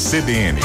CBN.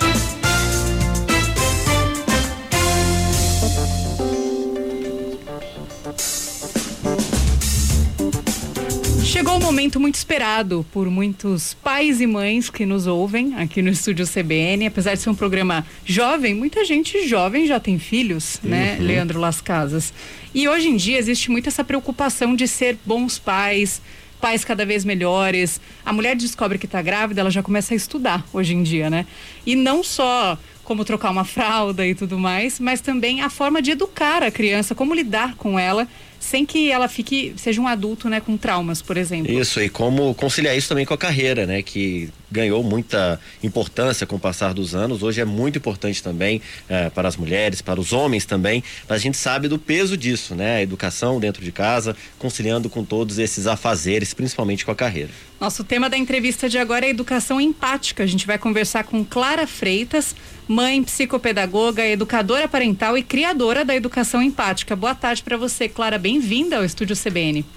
Chegou um momento muito esperado por muitos pais e mães que nos ouvem aqui no estúdio CBN. Apesar de ser um programa jovem, muita gente jovem já tem filhos, né, Leandro Las Casas? E hoje em dia existe muito essa preocupação de ser bons pais cada vez melhores. A mulher descobre que está grávida, ela já começa a estudar hoje em dia, né? E não só como trocar uma fralda e tudo mais, mas também a forma de educar a criança, como lidar com ela, sem que ela seja um adulto, né, com traumas, por exemplo. Isso, e como conciliar isso também com a carreira, né, que ganhou muita importância com o passar dos anos. Hoje é muito importante também para as mulheres, para os homens também, mas a gente sabe do peso disso, né, a educação dentro de casa, conciliando com todos esses afazeres, principalmente com a carreira. Nosso tema da entrevista de agora é educação empática. A gente vai conversar com Clara Freitas, mãe, psicopedagoga, educadora parental e criadora da educação empática. Boa tarde para você, Clara. Bem-vinda ao estúdio CBN.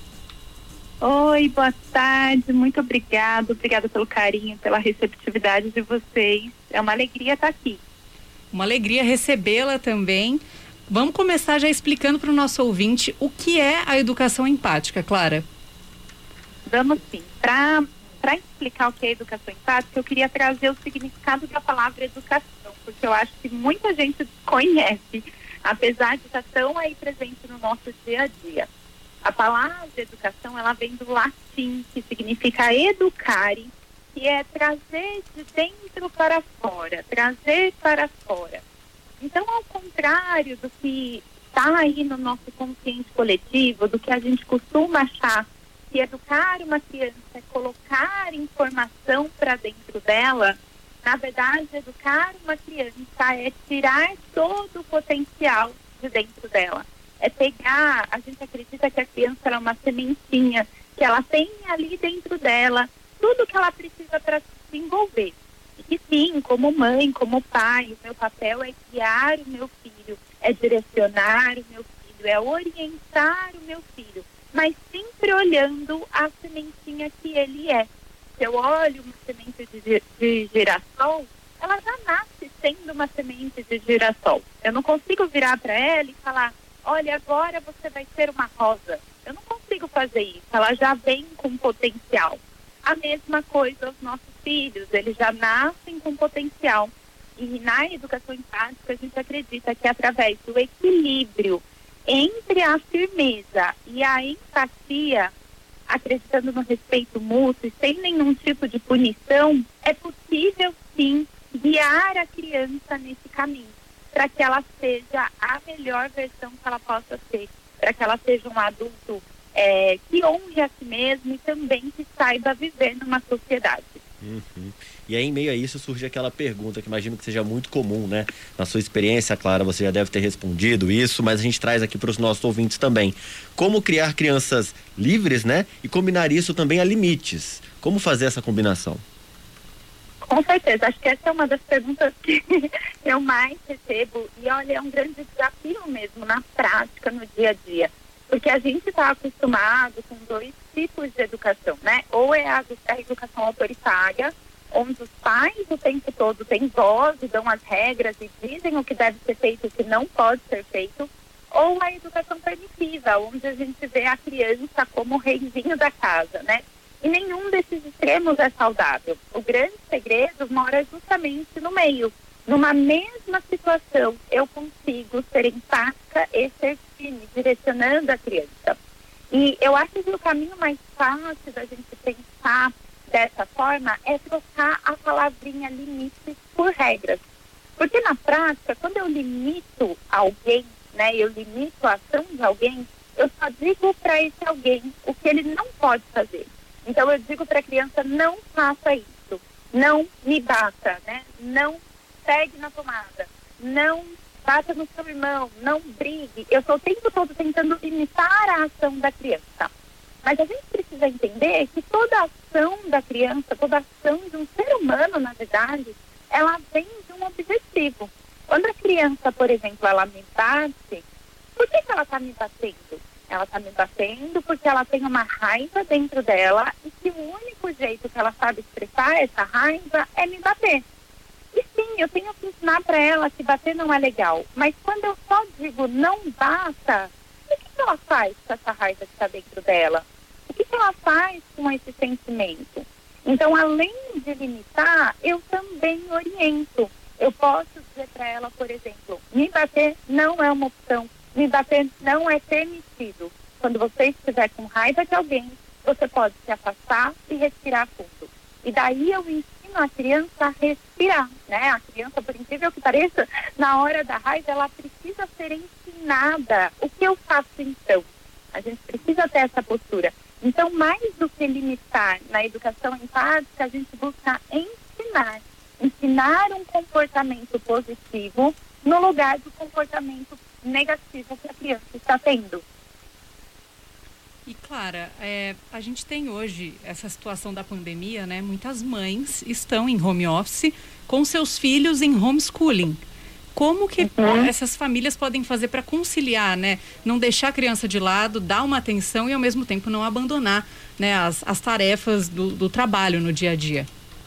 Oi, boa tarde. Muito obrigada pelo carinho, pela receptividade de vocês. É uma alegria estar aqui. Uma alegria recebê-la também. Vamos começar já explicando para o nosso ouvinte o que é a educação empática, Clara. Vamos sim. Para explicar o que é educação empática, eu queria trazer o significado da palavra educação, porque eu acho que muita gente desconhece, apesar de estar tão aí presente no nosso dia a dia. A palavra educação, ela vem do latim, que significa educare, que é trazer de dentro para fora, trazer para fora. Então, ao contrário do que está aí no nosso consciente coletivo, do que a gente costuma achar que educar uma criança é colocar informação para dentro dela, na verdade, educar uma criança é tirar todo o potencial de dentro dela. É pegar, a gente acredita que a criança é uma sementinha, que ela tem ali dentro dela tudo que ela precisa para se desenvolver. E que sim, como mãe, como pai, o meu papel é guiar o meu filho, é direcionar o meu filho, é orientar o meu filho, mas sempre olhando a sementinha que ele é. Se eu olho uma semente de girassol, ela já nasce sendo uma semente de girassol. Eu não consigo virar para ela e falar, olha, agora você vai ser uma rosa. Eu não consigo fazer isso, ela já vem com potencial. A mesma coisa os nossos filhos, eles já nascem com potencial. E na educação empática, a gente acredita que através do equilíbrio entre a firmeza e a empatia, acreditando no respeito mútuo e sem nenhum tipo de punição, é possível sim guiar a criança nesse caminho, para que ela seja a melhor versão que ela possa ser, para que ela seja um adulto que honre a si mesmo e também que saiba viver numa sociedade. E aí, em meio a isso, surge aquela pergunta que imagino que seja muito comum, né? Na sua experiência, Clara, você já deve ter respondido isso, mas a gente traz aqui para os nossos ouvintes também. Como criar crianças livres, né? E combinar isso também a limites. Como fazer essa combinação? Com certeza, acho que essa é uma das perguntas que eu mais recebo. E olha, é um grande desafio mesmo na prática, no dia a dia. Porque a gente está acostumado com dois tipos de educação, né? Ou é a educação autoritária, onde os pais o tempo todo têm voz e dão as regras e dizem o que deve ser feito e o que não pode ser feito, ou a educação permissiva, onde a gente vê a criança como o reizinho da casa, né? E nenhum desses extremos é saudável. O grande segredo mora justamente no meio. Numa mesma situação, eu consigo ser empática e ser firme, direcionando a criança. E eu acho que o caminho mais fácil da gente pensar dessa forma é trocar a palavrinha limites por regras. Porque na prática, quando eu limito alguém, né, eu limito a ação de alguém, eu só digo para esse alguém o que ele não pode fazer. Então eu digo para a criança, não faça isso, não me bata, né, não pegue na tomada, não bata no seu irmão, não brigue. Eu estou o tempo todo tentando limitar a ação da criança. Mas a gente precisa entender que toda ação da criança, toda ação de um ser humano, na verdade, ela vem de um objetivo. Quando a criança, por exemplo, ela me bate, por que ela está me batendo? Ela está me batendo porque ela tem uma raiva dentro dela e que o único jeito que ela sabe expressar essa raiva é me bater. eu tenho que ensinar para ela que bater não é legal. Mas quando eu só digo não bata, o que ela faz com essa raiva que está dentro dela? O que ela faz com esse sentimento? Então, além de limitar, eu também oriento. Eu posso dizer para ela, por exemplo, me bater não é uma opção, me bater não é permitido. Quando você estiver com raiva de alguém, você pode se afastar e respirar fundo. E daí eu ensino a criança a respirar, né? A criança, por incrível que pareça, na hora da raiva, ela precisa ser ensinada. O que eu faço então? A gente precisa ter essa postura. Então, mais do que limitar na educação empática, a gente busca ensinar um comportamento positivo no lugar do comportamento negativo que a criança está tendo. E Clara, a gente tem hoje essa situação da pandemia, né? Muitas mães estão em home office com seus filhos em homeschooling. Como que essas famílias podem fazer para conciliar, né? Não deixar a criança de lado, dar uma atenção e ao mesmo tempo não abandonar, né, as tarefas do trabalho no dia a dia?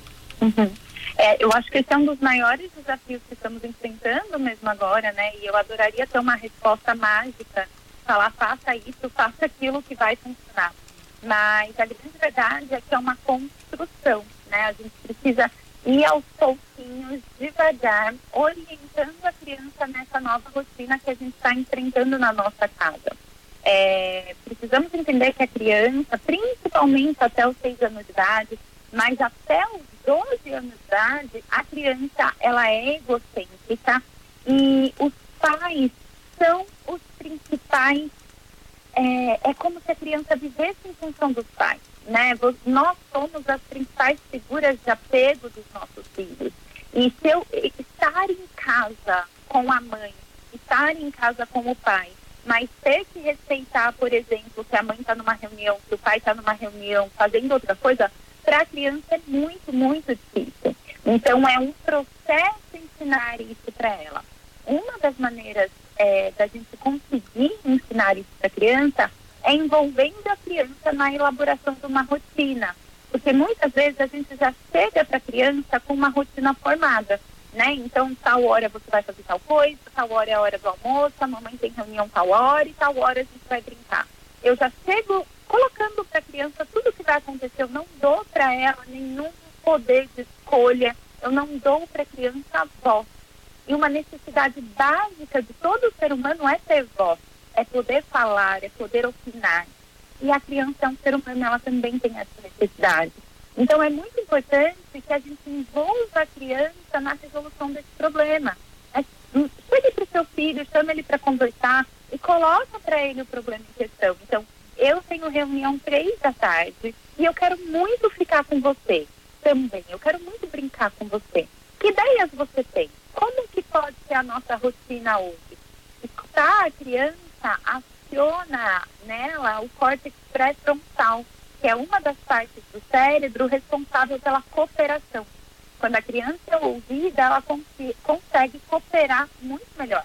Eu acho que esse é um dos maiores desafios que estamos enfrentando mesmo agora, né? E eu adoraria ter uma resposta mágica, falar faça isso, faça aquilo que vai funcionar. Mas a grande verdade é que é uma construção, né? A gente precisa ir aos pouquinhos, devagar, orientando a criança nessa nova rotina que a gente está enfrentando na nossa casa. Precisamos entender que a criança, principalmente até os 6 anos de idade, mas até os 12 anos de idade, a criança, ela é egocêntrica e os pais são os principais, é como se a criança vivesse em função dos pais, né? Nós somos as principais figuras de apego dos nossos filhos. E se eu estar em casa com a mãe, estar em casa com o pai, mas ter que respeitar, por exemplo, que a mãe está numa reunião, que o pai está numa reunião, fazendo outra coisa, para a criança é muito, muito difícil. Então, é um processo ensinar isso para ela. Uma das maneiras da gente conseguir ensinar isso para a criança é envolvendo a criança na elaboração de uma rotina. Porque muitas vezes a gente já chega para a criança com uma rotina formada, né? Então, tal hora você vai fazer tal coisa, tal hora é a hora do almoço, a mamãe tem reunião tal hora e tal hora a gente vai brincar. Eu já chego colocando para a criança tudo o que vai acontecer. Eu não dou para ela nenhum poder de escolha, eu não dou para a criança a voz. E uma necessidade básica de todo ser humano é ter voz, é poder falar, é poder opinar. E a criança é um ser humano, ela também tem essa necessidade. Então é muito importante que a gente envolva a criança na resolução desse problema. Chegue para o seu filho, chama ele para conversar e coloca para ele o problema em questão. Então, eu tenho reunião 3 da tarde e eu quero muito ficar com você também. Eu quero muito brincar com você. Que ideias você tem? Como que pode ser a nossa rotina hoje? Escutar a criança aciona nela o córtex pré-frontal, que é uma das partes do cérebro responsável pela cooperação. Quando a criança é ouvida, ela consegue cooperar muito melhor.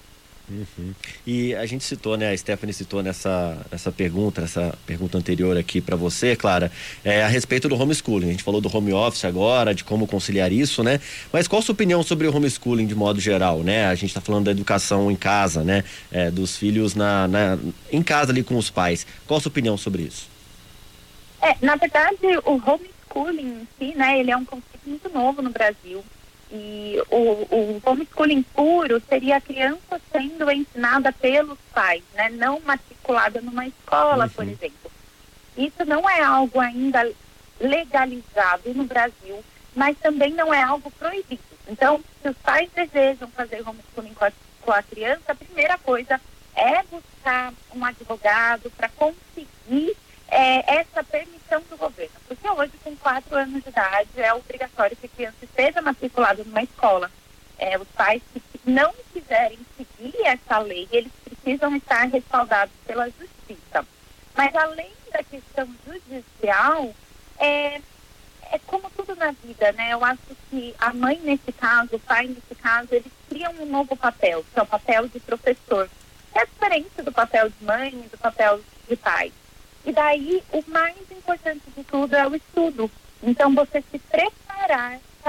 E a gente citou, né, a Stephanie citou nessa pergunta anterior aqui para você, Clara, a respeito do homeschooling. A gente falou do home office agora, de como conciliar isso, né? Mas qual a sua opinião sobre o homeschooling de modo geral, né? A gente está falando da educação em casa, né? Dos filhos em casa ali com os pais. Qual a sua opinião sobre isso? Na verdade, o homeschooling em si, né, ele é um conceito muito novo no Brasil. E o homeschooling puro seria a criança sendo ensinada pelos pais, né? Não matriculada numa escola, por exemplo. Isso não é algo ainda legalizado no Brasil, mas também não é algo proibido. Então, se os pais desejam fazer homeschooling com a criança, a primeira coisa é buscar um advogado para conseguir essa permissão do governo. Porque hoje, com 4 anos de idade, é obrigatório que a criança esteja matriculada numa escola. Os pais que não quiserem seguir essa lei, eles precisam estar respaldados pela justiça. Mas além da questão judicial, é como tudo na vida, né? Eu acho que a mãe nesse caso, o pai nesse caso, eles criam um novo papel, que é o papel de professor. É diferente do papel de mãe e do papel de pai. E daí, o mais importante de tudo é o estudo. Então, você se preparar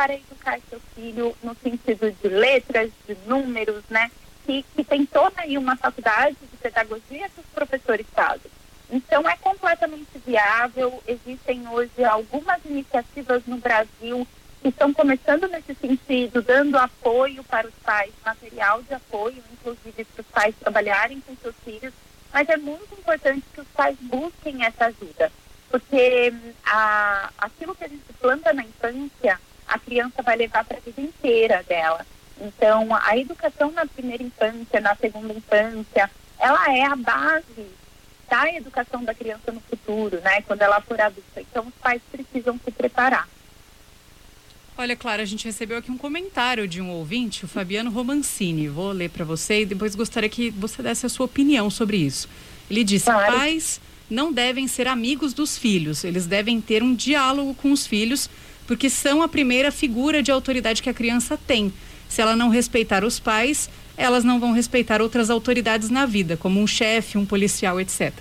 para educar seu filho no sentido de letras, de números, né? Que tem toda aí uma faculdade de pedagogia que os professores fazem. Então, é completamente viável. Existem hoje algumas iniciativas no Brasil que estão começando nesse sentido, dando apoio para os pais, material de apoio, inclusive para os pais trabalharem com seus filhos, mas é muito importante que os pais busquem essa ajuda, porque aquilo que a gente planta na infância, a criança vai levar para a vida inteira dela. Então, a educação na primeira infância, na segunda infância, ela é a base da educação da criança no futuro, né? Quando ela for adulta. Então, os pais precisam se preparar. Olha, Clara, a gente recebeu aqui um comentário de um ouvinte, o Fabiano Romancini. Vou ler para você e depois gostaria que você desse a sua opinião sobre isso. Ele disse: claro. Pais não devem ser amigos dos filhos, eles devem ter um diálogo com os filhos, porque são a primeira figura de autoridade que a criança tem. Se ela não respeitar os pais, elas não vão respeitar outras autoridades na vida, como um chefe, um policial, etc.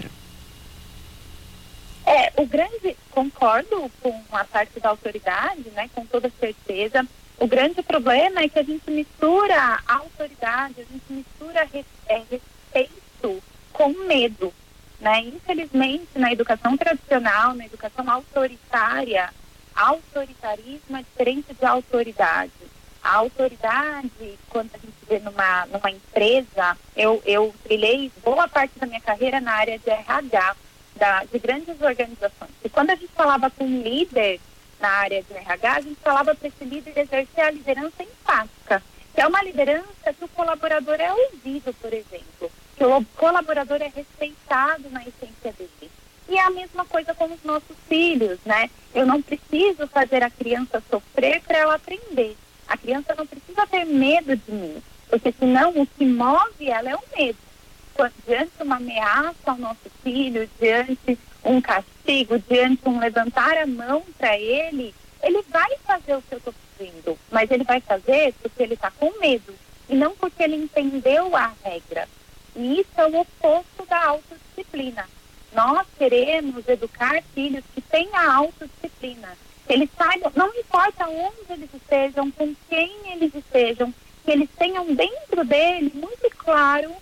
Concordo com a parte da autoridade, né, com toda certeza. O grande problema é que a gente mistura a autoridade, a gente mistura respeito com medo, né? Infelizmente, na educação tradicional, na educação autoritária, autoritarismo é diferente de autoridade. A autoridade, quando a gente vê numa empresa, eu trilhei boa parte da minha carreira na área de RH, de grandes organizações. E quando a gente falava com um líder na área de RH, a gente falava para esse líder exercer a liderança empática, que é uma liderança que o colaborador é ouvido, por exemplo, que o colaborador é respeitado na essência dele. E é a mesma coisa com os nossos filhos, né? Eu não preciso fazer a criança sofrer para ela aprender. A criança não precisa ter medo de mim, porque senão o que move ela é o medo. Diante de uma ameaça ao nosso filho, diante um castigo, diante um levantar a mão para ele vai fazer o que eu estou pedindo, mas ele vai fazer porque ele está com medo e não porque ele entendeu a regra. E isso é o oposto da autodisciplina. Nós queremos educar filhos que tenham a autodisciplina, que eles saibam, não importa onde eles estejam, com quem eles estejam, que eles tenham dentro deles muito claro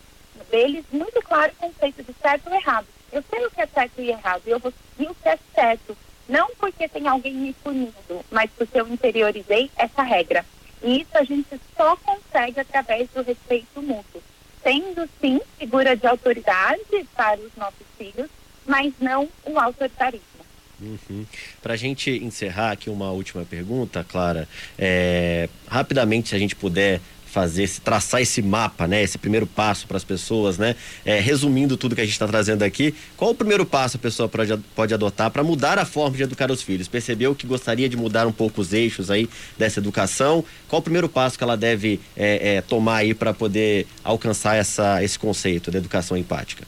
o conceito de certo e errado. Eu sei o que é certo e errado, e eu vou seguir o que é certo, não porque tem alguém me punindo, mas porque eu interiorizei essa regra. E isso a gente só consegue através do respeito mútuo, sendo sim figura de autoridade para os nossos filhos, mas não o autoritarismo. Para a gente encerrar aqui, uma última pergunta, Clara, rapidamente, se a gente puder traçar esse mapa, né? Esse primeiro passo para as pessoas, né? Resumindo tudo que a gente está trazendo aqui, qual o primeiro passo a pessoa pode adotar para mudar a forma de educar os filhos? Percebeu que gostaria de mudar um pouco os eixos aí dessa educação? Qual o primeiro passo que ela deve tomar aí para poder alcançar esse conceito da educação empática?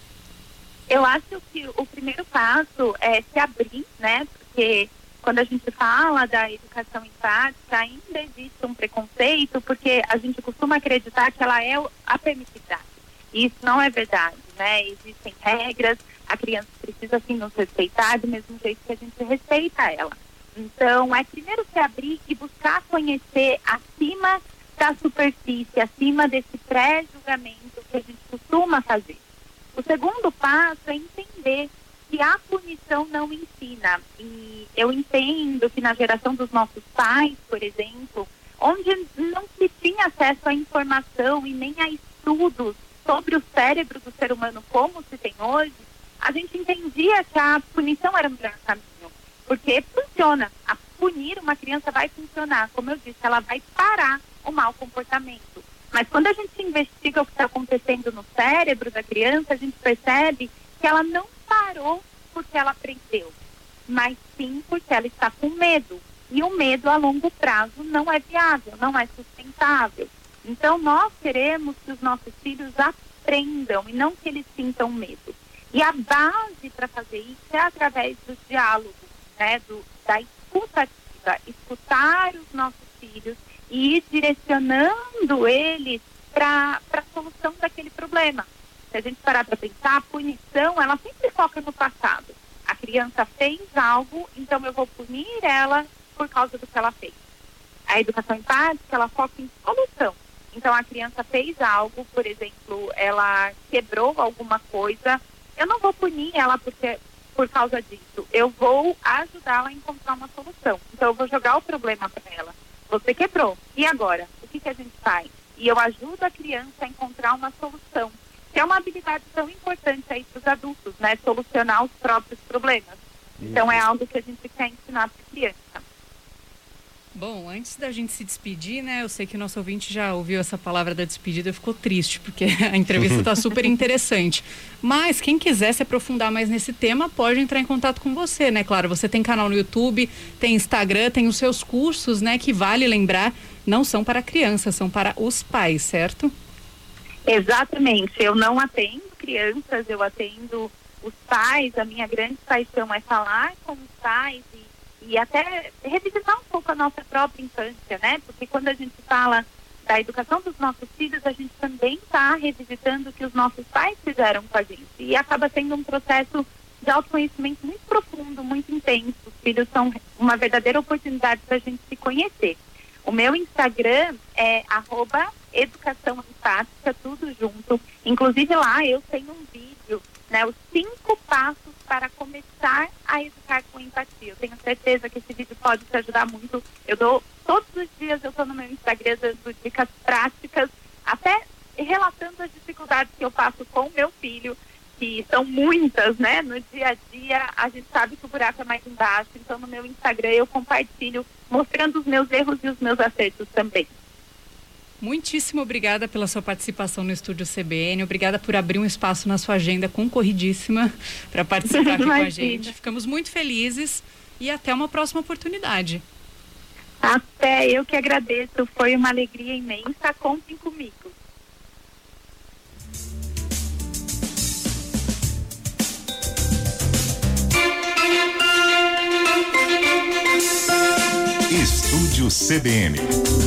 Eu acho que o primeiro passo é se abrir, né? Porque quando a gente fala da educação empática, ainda existe um preconceito, porque a gente costuma acreditar que ela é a permissividade. E isso não é verdade, né? Existem regras, a criança precisa sim nos respeitar do mesmo jeito que a gente respeita ela. Então, é primeiro se abrir e buscar conhecer acima da superfície, acima desse pré-julgamento que a gente costuma fazer. O segundo passo é entender que a punição não ensina. E eu entendo que na geração dos nossos pais, por exemplo, onde não se tinha acesso à informação e nem a estudos sobre o cérebro do ser humano como se tem hoje, a gente entendia que a punição era o melhor caminho. Porque funciona. A punir uma criança vai funcionar. Como eu disse, ela vai parar o mau comportamento. Mas quando a gente investiga o que está acontecendo no cérebro da criança, a gente percebe que ela não parou porque ela aprendeu, mas sim porque ela está com medo. E o medo a longo prazo não é viável, não é sustentável. Então nós queremos que os nossos filhos aprendam e não que eles sintam medo. E a base para fazer isso é através do diálogo, né, da escuta ativa, escutar os nossos filhos e ir direcionando eles para a solução daquele problema. Se a gente parar para pensar, a punição, ela sempre foca no passado. A criança fez algo, então eu vou punir ela por causa do que ela fez. A educação empática, ela foca em solução. Então, a criança fez algo, por exemplo, ela quebrou alguma coisa, eu não vou punir ela por causa disso, eu vou ajudá-la a encontrar uma solução. Então, eu vou jogar o problema para ela. Você quebrou, e agora? O que a gente faz? E eu ajudo a criança a encontrar uma solução, que é uma habilidade tão importante aí para os adultos, né? Solucionar os próprios problemas. Então, é algo que a gente quer ensinar para a criança. Bom, antes da gente se despedir, né? Eu sei que o nosso ouvinte já ouviu essa palavra da despedida e ficou triste, porque a entrevista está super interessante. Mas quem quiser se aprofundar mais nesse tema, pode entrar em contato com você, né? Claro, você tem canal no YouTube, tem Instagram, tem os seus cursos, né? Que vale lembrar, não são para crianças, são para os pais, certo? Exatamente. Eu não atendo crianças, eu atendo os pais. A minha grande paixão é falar com os pais e até revisitar um pouco a nossa própria infância, né? Porque quando a gente fala da educação dos nossos filhos, a gente também está revisitando o que os nossos pais fizeram com a gente. E acaba sendo um processo de autoconhecimento muito profundo, muito intenso. Os filhos são uma verdadeira oportunidade para a gente se conhecer. O meu Instagram é @educação empática, tudo junto. Inclusive lá eu tenho um vídeo, né? Os 5 passos para começar a educar com empatia. Eu tenho certeza que esse vídeo pode te ajudar muito. Todos os dias eu estou no meu Instagram dando dicas práticas, até relatando as dificuldades que eu passo com o meu filho, que são muitas, né? No dia a dia a gente sabe que o buraco é mais embaixo, então no meu Instagram eu compartilho mostrando os meus erros e os meus acertos também. Muitíssimo obrigada pela sua participação no Estúdio CBN, obrigada por abrir um espaço na sua agenda concorridíssima para participar aqui com a gente. Ficamos muito felizes e até uma próxima oportunidade. Até, eu que agradeço, foi uma alegria imensa, contem comigo. Estúdio CBN.